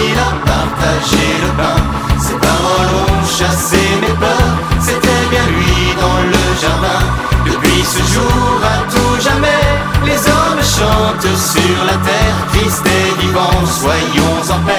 il a partagé le pain. Ses paroles ont chassé mes peurs, c'était bien lui dans le jardin. Depuis ce jour à tout jamais, les hommes chantent sur la terre. Christ est vivant, soyons en paix.